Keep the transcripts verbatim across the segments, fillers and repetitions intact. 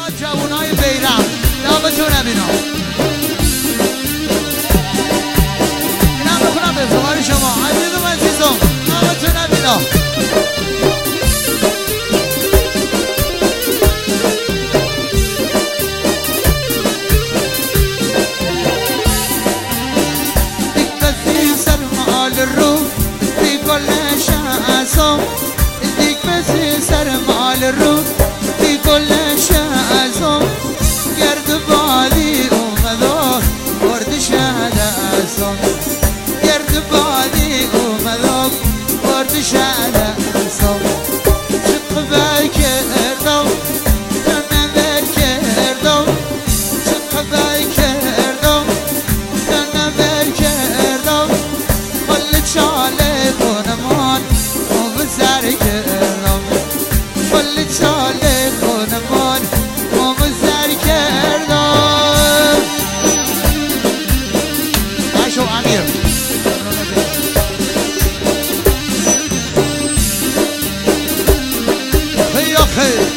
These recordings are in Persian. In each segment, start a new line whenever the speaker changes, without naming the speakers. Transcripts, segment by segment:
جوانای بیرم دعوتون نبینا اینم بخونم به افتخار شما عزیزم عزیزم دعوتون نبینا
دیگ بسی سر مال رو بی کل شعزم گرد بادی اومدا برد شعزم گرد بادی اومدا برد شعزم چق بکردم تنم بکردم چق بکردم تنم بکردم کل چاله کنمان سر کردم کل چاله خونمان مام سر کردم
نشو امیر خیلی خیلی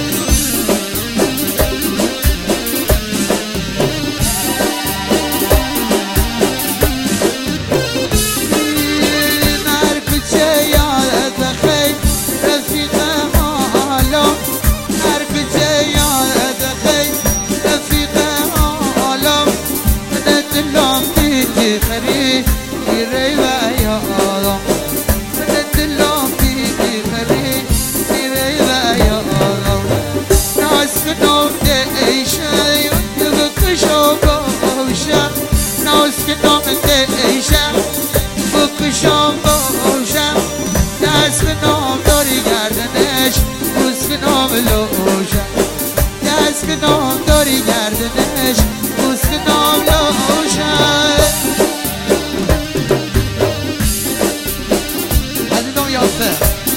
بکشم باشم دست به نام داری گردنش بوس به نام لوشم دست به نام داری گردنش بوس به نام لوشم
عزیزم یاسر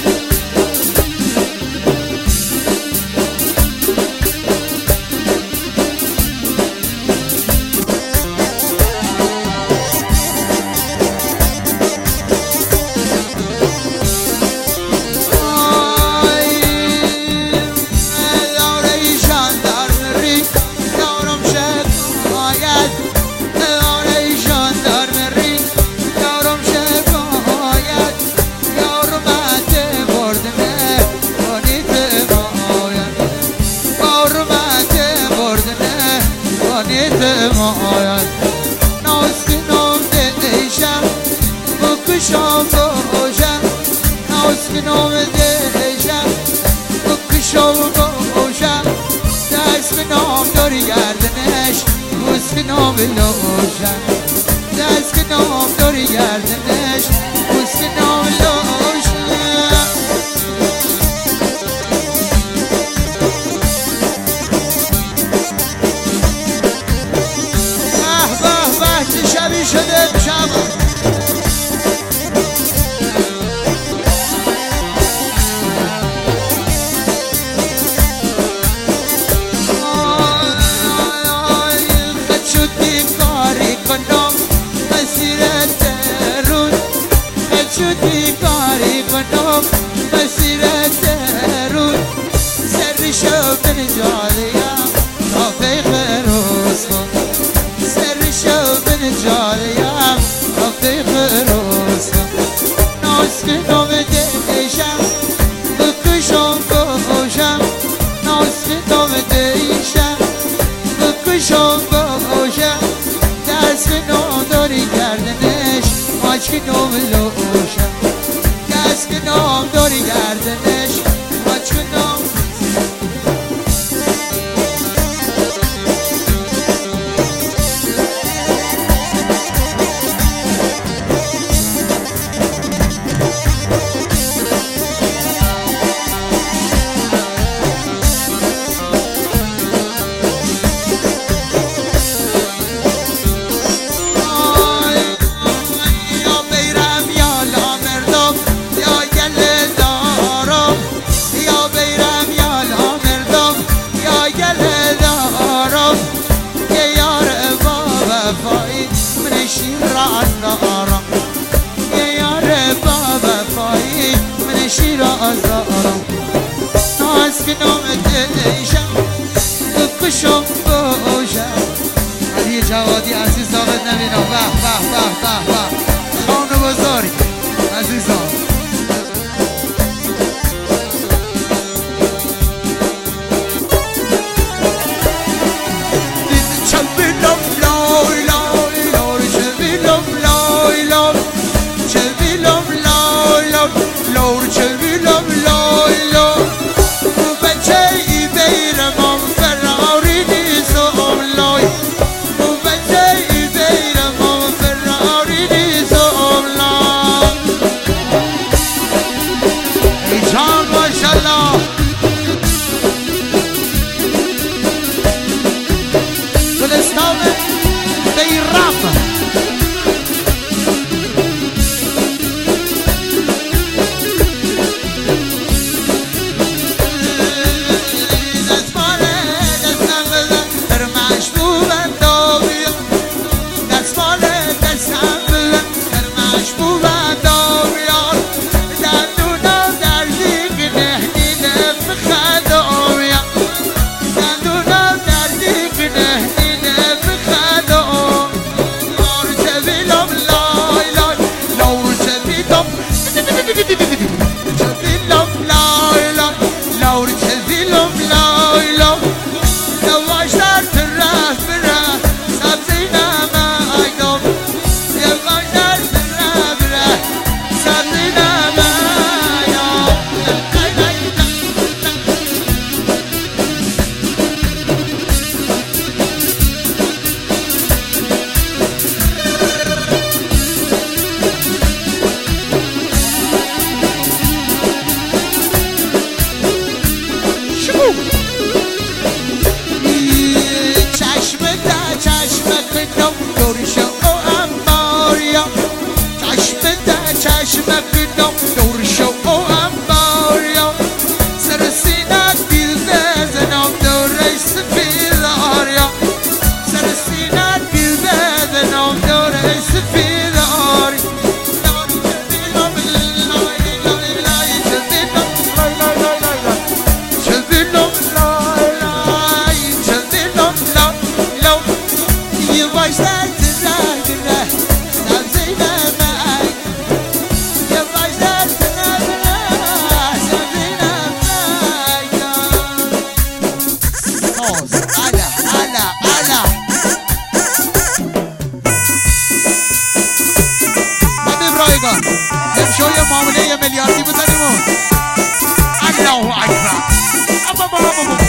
بکشم باشم ناز که نام دیشم بکشم باشم دست به نام داری گردنش بوس به نام لوشم دست به نام داری گردنش بوس به نام لوشم
به به به چه شبی شده شب
شدی کاری کنم مسیرت رود سر شو بن جالیم آفه خروس کن سر شو بن جالیم آفه خروس کن ناز کنم دیشم بکشم باشم ناز کنم دیشم بکشم باشم دست به نام داری گردنش ماچ کنم لوشم دست که نام داری گردنش ماچ کنم یا بیرم یا لامردم یا گله
جوادی عزیز دامت نبینم. به به به به به خان بزرگ عزیزان. شوية معاملية ملياردي بزنمون الله أكبر.